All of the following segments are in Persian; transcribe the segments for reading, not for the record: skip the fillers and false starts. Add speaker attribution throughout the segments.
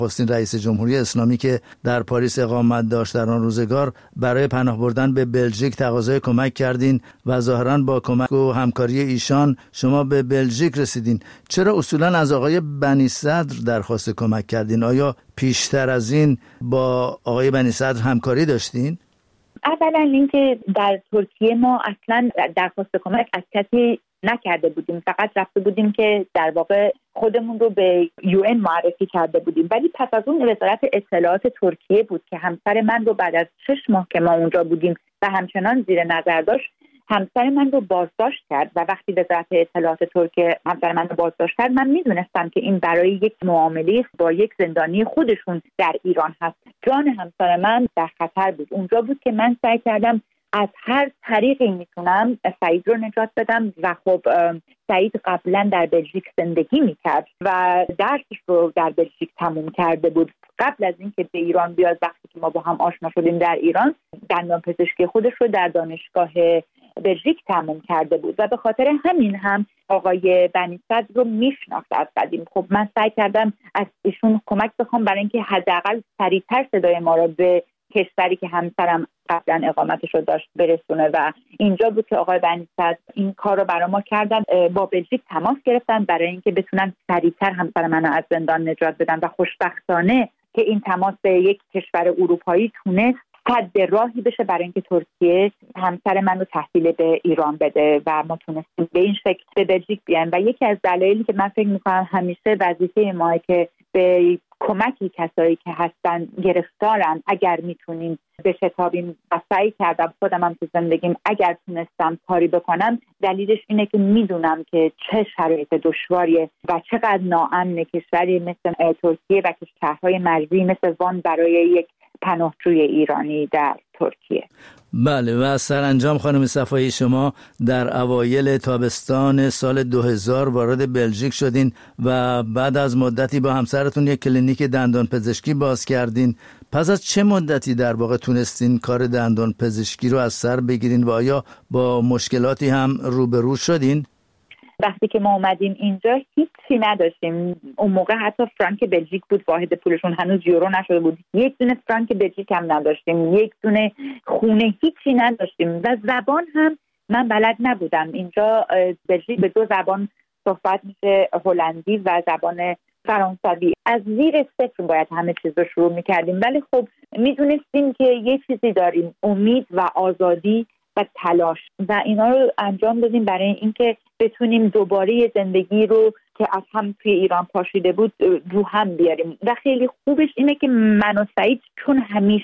Speaker 1: نخستین رئیس جمهوری اسلامی که در پاریس اقامت داشت در آن روزگار، برای پناه بردن به بلژیک تقاضای کمک کردین و ظاهراً با کمک و همکاری ایشان شما به بلژیک رسیدین. چرا اصولاً از آقای بنی صدر درخواست کمک کردین؟ آیا پیشتر از این با آقای بنی صدر همکاری داشتین؟
Speaker 2: اولا اینکه در ترکیه ما اصلا درخواست کمک از کسی نکرده بودیم، فقط رفته بودیم که در واقع خودمون رو به UN معرفی کرده بودیم. ولی پس از اون وزارت اطلاعات ترکیه بود که همسر من رو بعد از 6 ماه که ما اونجا بودیم و همچنان زیر نظر داشت، همسر من رو بازداشت کرد. و وقتی وزارت اطلاعات ترکیه همسر من رو بازداشت کرد، من میدونستم که این برای یک معامله با یک زندانی خودشون در ایران هست. جان همسر من در خطر بود. اونجا بود که من سعی کردم از هر طریقی میتونم سعید رو نجات بدم و خب سعید قبلا در بلژیک زندگی میکرد و درسش رو در بلژیک تموم کرده بود. قبل از اینکه به ایران بیاد، وقتی که ما با هم آشنا شدیم در ایران، دندانپزشکی خودش رو در دانشگاه بلژیک تموم کرده بود و به خاطر همین هم آقای بنی صدر رو میشناخت از قدیم. خب من سعی کردم از ایشون کمک بخوام برای اینکه حداقل سریعتر صدای ما رو به کشوری که همسرم قبلا اقامتش رو داشت برسونه و اینجا بود که آقای بنی صدر این کار رو برای ما کردن. با بلژیک تماس گرفتن برای اینکه بتونن سریعتر همسر منو از زندان نجات بدن و خوشبختانه که این تماس به یک کشور اروپایی تونست حد راهی بشه برای اینکه ترکیه همسر من رو تحویل به ایران بده و ما تونستیم به این شکل به بلژیک بیایم. و یکی از دلایلی که من فکر میکنم همیشه وظیفه ما که به کمکی کسایی که هستن گرفتارن اگر میتونیم بشتابیم و سعی کردم خودم هم تو زندگیم اگر تونستم کاری بکنم، دلیلش اینه که میدونم که چه شرایط دشواریه و چقدر ناامن کشوری مثل ترکیه و کشورهای مرزی مثل وان برای یک پناهجوی ایرانی در ترکیه.
Speaker 1: بله، و سرانجام خانم صفایی شما در اوایل تابستان سال 2000 وارد بلژیک شدین و بعد از مدتی با همسرتون یک کلینیک دندان پزشکی باز کردین. پس از چه مدتی در واقع تونستین کار دندان پزشکی رو از سر بگیرین و آیا با مشکلاتی هم روبرو شدین؟
Speaker 2: وقتی که ما اومدیم اینجا هیچی نداشتیم. اون موقع حتی فرانک بلژیک بود واحد پولشون، هنوز یورو نشده بود. یک دونه فرانک بلژیک هم نداشتیم، یک دونه خونه، هیچی نداشتیم و زبان هم من بلد نبودم. اینجا بلژیک به 2 زبان صحبت میشه، هلندی و زبان فرانسوی. از زیر صفر باید همه چیز رو شروع میکردیم، ولی خب میدونستیم که یه چیزی داریم، امید و آزادی و تلاش، و اینا رو انجام دادیم برای اینکه بتونیم دوباره زندگی رو که از هم توی ایران پاشیده بود رو هم بیاریم. و خیلی خوبش اینه که من و سعید چون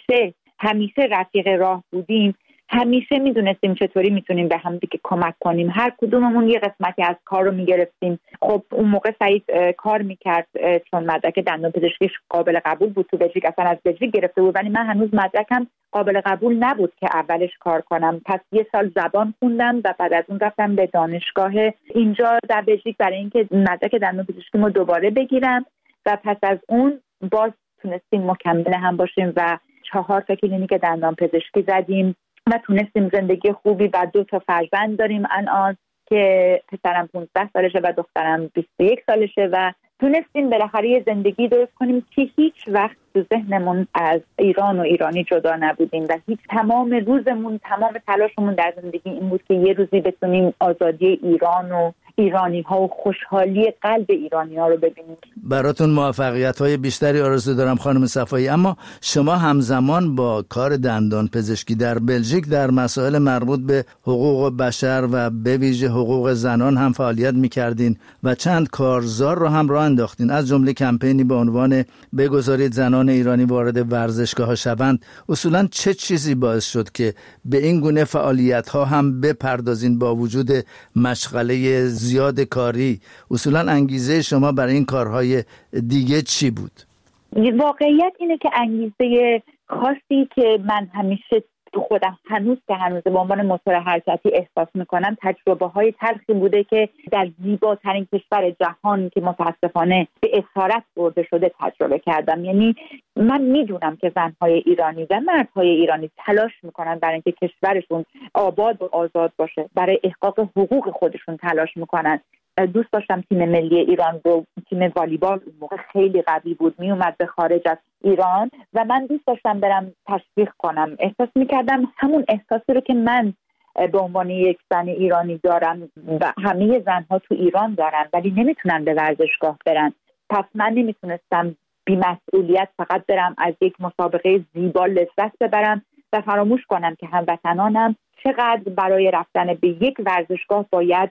Speaker 2: همیشه رفیق راه بودیم، همیشه میدونستیم چطوری میتونیم به هم دیگه کمک کنیم. هر کدوممون یه قسمتی از کار رو میگرفتیم. خب اون موقع سعید کار میکرد چون مدرک دندانپزشکیش قابل قبول بود تو بلژیک، اصلا از بلژیک گرفته بود، ولی من هنوز مدرکم قابل قبول نبود که اولش کار کنم. پس 1 سال زبان خوندم و بعد از اون رفتم به دانشگاه اینجا در بلژیک برای اینکه مدرک دندانپزشکیمو دوباره بگیرم و پس از اون باز تونستیم مکمل هم باشیم و 4 تا کلینیک دندانپزشکی زدیم و تونستیم زندگی خوبی و 2 تا فرزند داریم الان که پسرم 15 سالشه و دخترم 21 سالشه و تونستیم بالاخره یه زندگی درست کنیم که هیچ وقت تو ذهنمون از ایران و ایرانی جدا نبودیم و هیچ تمام روزمون، تمام تلاشمون در زندگی این بود که یه روزی بتونیم آزادی ایران و ایرانی ها و خوشحالی قلب ایرانی ها رو ببینیم.
Speaker 1: براتون موفقیت های بیشتری آرزو دارم خانم صفایی. اما شما همزمان با کار دندان پزشکی در بلژیک در مسائل مربوط به حقوق بشر و به ویژه حقوق زنان هم فعالیت می‌کردین و چند کارزار رو هم راه انداختین، از جمله کمپینی به عنوان بگذارید زنان ایرانی وارد ورزشگاه‌ها شوند. اصولاً چه چیزی باعث شد که به این گونه فعالیت‌ها هم بپردازین با وجود مشغله زیاد کاری؟ اصولاً انگیزه شما برای این کارهای دیگه چی بود؟
Speaker 2: واقعیت اینه که انگیزه خاصی که من همیشه تو خودم هنوز به عنوان موتور حرکتی احساس میکنم تجربه‌های تلخی بوده که در زیباترین کشور جهان که متاسفانه به اسارت برده شده تجربه کردم. یعنی من میدونم که زنهای ایرانی و مردهای ایرانی تلاش میکنن برای اینکه کشورشون آباد و آزاد باشه، برای احقاق حقوق خودشون تلاش میکنن، دوست داشتم تیم ملی ایران رو، تیم والیبال اون موقع خیلی قوی بود، می اومد به خارج از ایران و من دوست داشتم برم تشویق کنم. احساس میکردم همون احساسی رو که من به عنوان یک زن ایرانی دارم و همه زنها تو ایران دارن ولی نمیتونن به ورزشگاه برن. پس من نمیتونستم بی‌مسئولیت فقط برم از یک مسابقه زیبا لذت ببرم و فراموش کنم که هموطنانم چقدر برای رفتن به یک ورزشگاه باید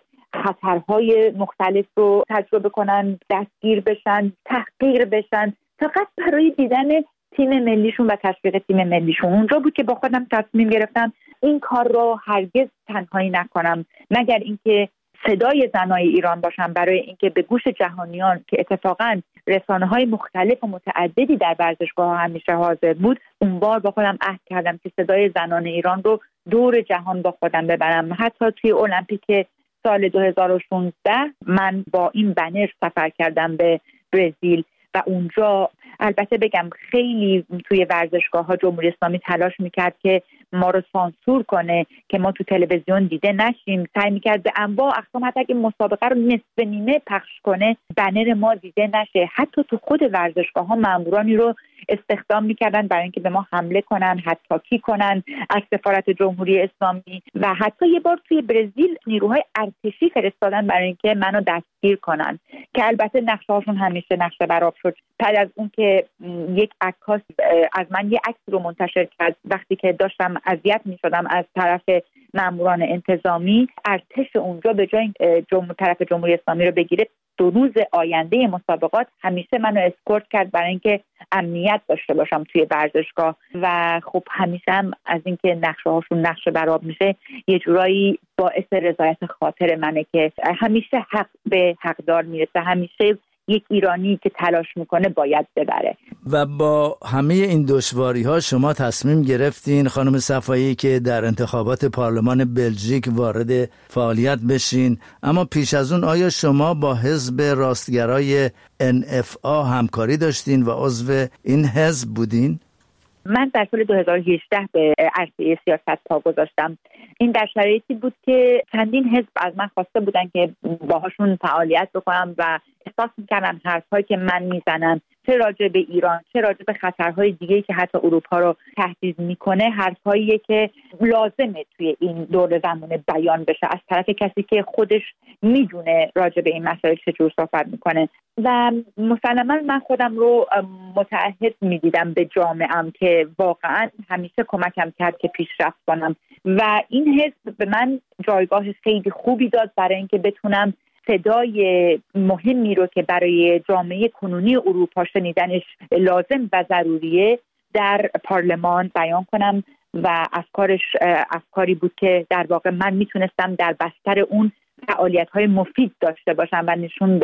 Speaker 2: خطرهای مختلف رو تجربه کنن، دستگیر بشن، تحقیر بشن، فقط برای دیدن تیم ملیشون و تشویق تیم ملیشون. اونجا بود که با خودم تصمیم گرفتم این کار رو هرگز تنهایی نکنم، مگر اینکه صدای زنای ایران باشم برای اینکه به گوش جهانیان که اتفاقاً رسانه‌های مختلف و متعددی در ورزشگاه همیشه حاضر بود، اون بار با خودم عهد کردم که صدای زنان ایران رو دور جهان با خودم ببرم. حتی توی المپیک سال 2016 من با این بنر سفر کردم به برزیل و اونجا البته بگم خیلی توی ورزشگاه‌ها جمهوری اسلامی تلاش میکرد که ما رو سانسور کنه که ما تو تلویزیون دیده نشیم، سعی میکرد به انواع اقسام حتی اگه مسابقه رو نصف نیمه پخش کنه بنر ما دیده نشه. حتی تو خود ورزشگاه‌ها مامورانی رو استخدام میکردن برای اینکه به ما حمله کنن، حتی کنن از سفارت جمهوری اسلامی و حتی یه بار توی برزیل نیروهای ارتشی فرستادن برای اینکه منو دستگیر کنن که البته نقشه‌هاشون همیشه نقشه براب شد. بعد از اون که یک عکاس از من یه عکس رو منتشر کرد وقتی که داشتم اذیت می‌شدم از طرف ماموران انتظامی، ارتش اونجا به جای طرف جمهوری اسلامی رو بگیره 2 روز آینده مسابقات همیشه منو اسکورت کرد برای اینکه امنیت داشته باشم توی ورزشگاه و خب همیشه هم از اینکه نقشه‌هاشون نقشه براب میشه یه جورایی باعث رضایت خاطر منه که همیشه حق به حقدار میرسه، همیشه یک ایرانی که تلاش میکنه باید ببره.
Speaker 1: و با همه این دشواری‌ها شما تصمیم گرفتین خانم صفایی که در انتخابات پارلمان بلژیک وارد فعالیت بشین، اما پیش از اون آیا شما با حزب راستگرای NFA همکاری داشتین و عضو این حزب بودین؟
Speaker 2: من در سال 2018 به عرصه سیاست پا گذاشتم. این در شرایطی بود که چندین حزب از من خواسته بودن که باهاشون فعالیت بکنم و احساس می‌کردم حرفایی که من میزنم چه راجع به ایران چه راجع به خطرهای دیگه‌ای که حتی اروپا رو تهدید میکنه حرفاییه که لازمه توی این دور زمان بیان بشه از طرف کسی که خودش میدونه راجع به این مسائل چجور صحبت میکنه. و مسلماً من خودم رو متعهد میدیدم به جامعه‌ام که واقعاً همیشه کمکم کرد که پیشرفت کنم و این حزب به من جایگاه خیلی خوبی داد برای اینکه بتونم صدای مهمی رو که برای جامعه کنونی اروپا شنیدنش لازم و ضروریه در پارلمان بیان کنم و افکاری بود که در واقع من میتونستم در بستر اون فعالیت‌های مفید داشته باشم و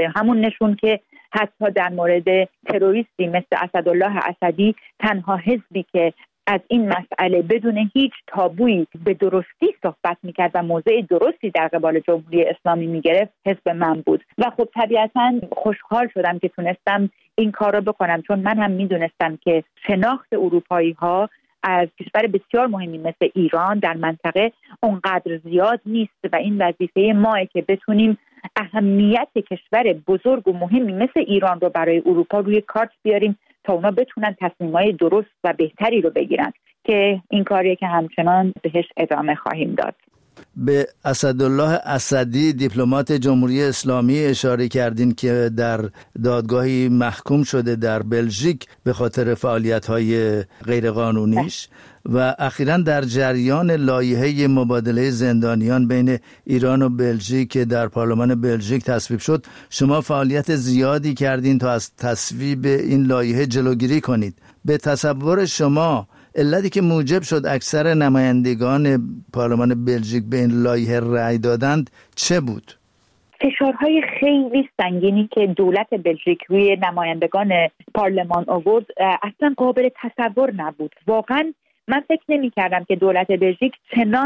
Speaker 2: نشون که حتی در مورد تروریستی مثل اسدالله اسدی تنها حزبی که از این مسئله بدون هیچ تابویی به درستی صحبت میکرد و موضع درستی در قبال جمهوری اسلامی میگرفت حزب من بود و خب طبیعتاً خوشحال شدم که تونستم این کار رو بکنم، چون من هم میدونستم که شناخت اروپایی ها از کشور بسیار مهمی مثل ایران در منطقه اونقدر زیاد نیست و این وظیفه ماه که بتونیم اهمیت کشور بزرگ و مهمی مثل ایران رو برای اروپا روی کارت بیاریم تا اونا بتونن تصمیم‌های درست و بهتری رو بگیرن که این کاریه که همچنان بهش ادامه خواهیم داد.
Speaker 1: به اسدالله اسدی دیپلمات جمهوری اسلامی اشاره کردین که در دادگاهی محکوم شده در بلژیک به خاطر فعالیت‌های غیرقانونیش و اخیراً در جریان لایحه مبادله زندانیان بین ایران و بلژیک که در پارلمان بلژیک تصویب شد، شما فعالیت زیادی کردین تا از تصویب این لایحه جلوگیری کنید. به تصور شما علتی که موجب شد اکثر نمایندگان پارلمان بلژیک به این لایحه رأی دادند چه بود؟
Speaker 2: فشارهای خیلی سنگینی که دولت بلژیک روی نمایندگان پارلمان آورد اصلا قابل تصور نبود. واقعا من فکر نمی کردم که دولت بلژیک چنان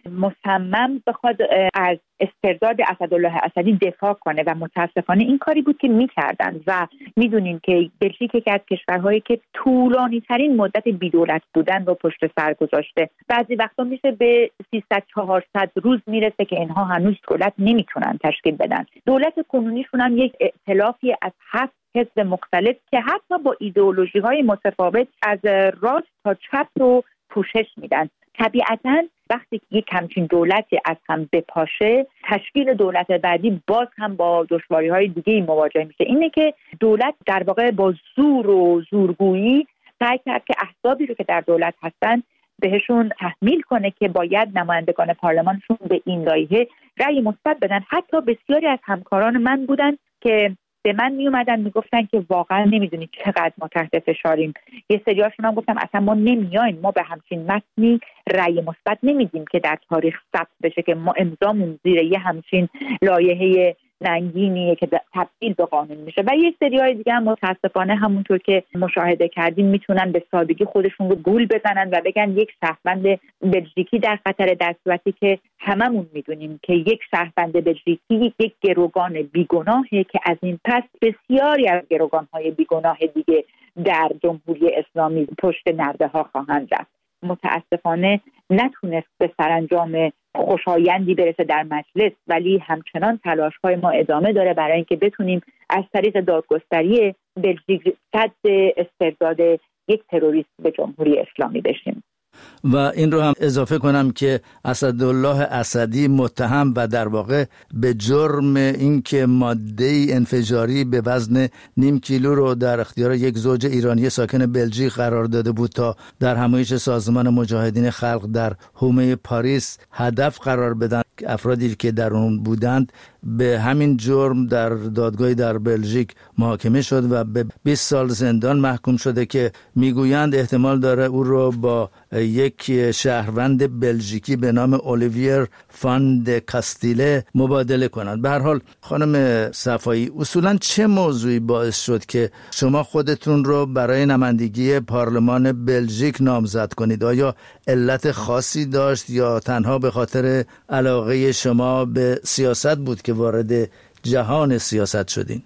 Speaker 2: مصمم بخواد از استرداد اسدالله اسدی دفاع کنه و متاسفانه این کاری بود که میکردن و میدونین که بلژیک یکی از کشورهایی که طولانی ترین مدت بی‌دولت بودن رو پشت سر گذاشته. بعضی وقتا میشه به 300-400 روز میرسه که اینها هنوز دولت نمیتونن تشکیل بدن. دولت کنونیشون هم یک ائتلافی از 7 حزب مختلف که حتی با ایدئولوژی‌های متفاوت از راست تا چپ رو پوشش میدن. طبیعتاً وقتی یک همچین دولتی از هم بپاشه، تشکیل دولت بعدی باز هم با دشواری‌های دیگه‌ای مواجه میشه. اینه که دولت در واقع با زور و زورگویی سعی کرد که احزابی رو که در دولت هستن بهشون تحمیل کنه که باید نمایندگان پارلمانشون به این لایحه رأی مثبت بدن. حتی بسیاری از همکاران من بودن که به من می اومدن میگفتن که واقعا نمیدونی چقدر ما تحت فشاریم. یه سریاشون هم گفتم اصلا ما نمیایم، ما به همچین متنی رأی مثبت نمیدیم که در تاریخ ثبت بشه که ما امضامون زیر یه همچین لایحه ننگینیه که تبدیل به قانون میشه. و یه سریای دیگه هم متاسفانه همونطور که مشاهده کردیم میتونن به سادگی خودشون رو گول بزنن و بگن یک شهروند بلژیکی در خطر، در صورتی که هممون میدونیم که یک شهروند بلژیکی یک گروگان بیگناهه که از این پس بسیاری از گروگان‌های بیگناه دیگه در جمهوری اسلامی پشت نرده ها خواهند رفت. متاسفانه نتونست به سرانجام خوشایندی برسه در مجلس، ولی همچنان تلاش‌های ما ادامه داره برای اینکه بتونیم از طریق دادگستری بلژیک صد استرداد یک تروریست به جمهوری اسلامی بشیم.
Speaker 1: و این رو هم اضافه کنم که اسدالله اسدی متهم و در واقع به جرم اینکه ماده انفجاری به وزن 0.5 کیلو رو در اختیار یک زوج ایرانی ساکن بلژیک قرار داده بود تا در همایش سازمان مجاهدین خلق در حومه پاریس هدف قرار بدن افرادی که در اون بودند، به همین جرم در دادگاهی در بلژیک محاکمه شد و به 20 سال زندان محکوم شده که میگویند احتمال داره او رو با یک شهروند بلژیکی به نام اولیویر فان د کاستیله مبادله کنند. به هر حال خانم صفایی، اصولا چه موضوعی باعث شد که شما خودتون رو برای نمایندگی پارلمان بلژیک نامزد کنید؟ آیا علت خاصی داشت یا تنها به خاطر علاقه شما به سیاست بود که وارد جهان سیاست شدین؟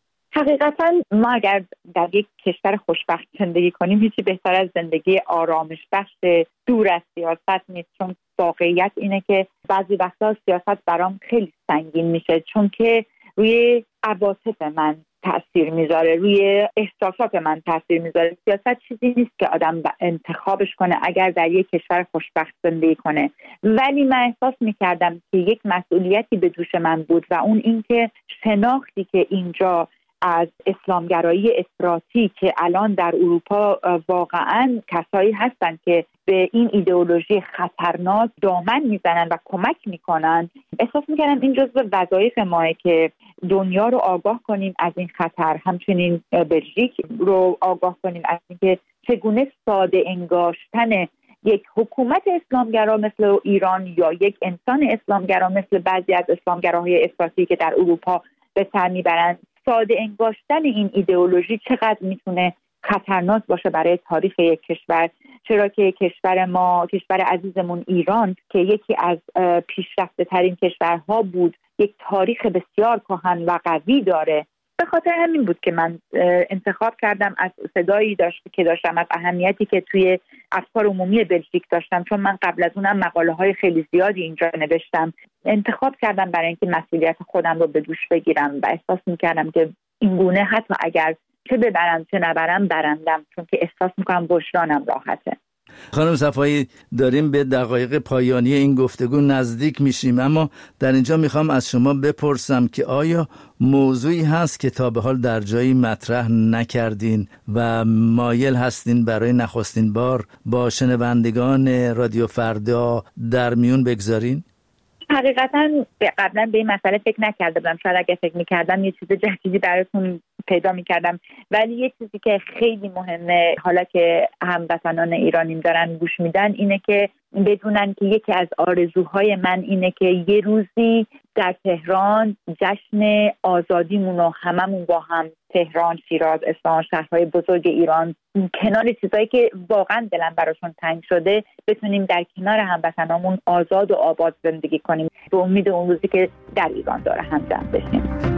Speaker 2: حقیقتا ما اگر در یک کشور خوشبخت زندگی کنیم، هیچی بهتر از زندگی آرامش بخش دور از سیاست نیست. چون واقعیت اینه که بعضی وقتا سیاست برام خیلی سنگین میشه، چون که روی عواطف من تأثیر میذاره، روی احساسات من تأثیر میذاره. سیاست چیزی نیست که آدم انتخابش کنه اگر در یک کشور خوشبخت زندگی کنه. ولی من احساس میکردم که یک مسئولیتی به دوش من بود و اون این که شناختی که اینجا از اسلامگرایی افراطی که الان در اروپا واقعاً کسایی هستن که به این ایدئولوژی خطرناک دامن میزنن و کمک میکنن، احساس میکنم این جزو وظایف ماه که دنیا رو آگاه کنیم از این خطر، همچنین بلژیک رو آگاه کنیم از اینکه چگونه ساده انگاشتن یک حکومت اسلامگرا مثل ایران یا یک انسان اسلامگرا مثل بعضی از اسلامگراهای افراطی که در اروپا به سر میبرند، ساده انگاشتن این ایدئولوژی چقدر میتونه خطرناک باشه برای تاریخ یک کشور. چرا که کشور ما، کشور عزیزمون ایران که یکی از پیشرفته ترین کشورها بود، یک تاریخ بسیار کهن و قوی داره. به خاطر همین بود که من انتخاب کردم از صدایی که داشتم، از اهمیتی که توی افکار عمومی بلژیک داشتم، چون من قبل از اونم مقاله های خیلی زیادی اینجا نوشتم. انتخاب کردم برای اینکه مسئولیت خودم رو به دوش بگیرم و احساس میکردم که این گونه حتی اگر چه ببرم چه نبرم برندم، چون که احساس میکنم وجدانم راحته.
Speaker 1: خانم صفایی، داریم به دقایق پایانی این گفتگو نزدیک میشیم، اما در اینجا میخوام از شما بپرسم که آیا موضوعی هست که تا به حال در جایی مطرح نکردین و مایل هستین برای نخستین بار با شنوندگان رادیو فردا در میون بگذارین؟
Speaker 2: حقیقتا قبلا به این مسئله فکر نکرده بودم. شاید اگه فکر میکردم یه چیز جدیدی براتون پیدا میکردم. ولی یه چیزی که خیلی مهمه حالا که هموطنان ایرانیم دارن گوش میدن اینه که بدونن که یکی از آرزوهای من اینه که یه روزی در تهران جشن آزادیمون رو هممون با هم، تهران، شیراز، اصفهان، شهرهای بزرگ ایران، کنار چیزایی که واقعا دلم براشون تنگ شده، بتونیم در کنار هموطنامون آزاد و آباد زندگی کنیم به امید اون روزی که در ایران داره هم جمع بشیم.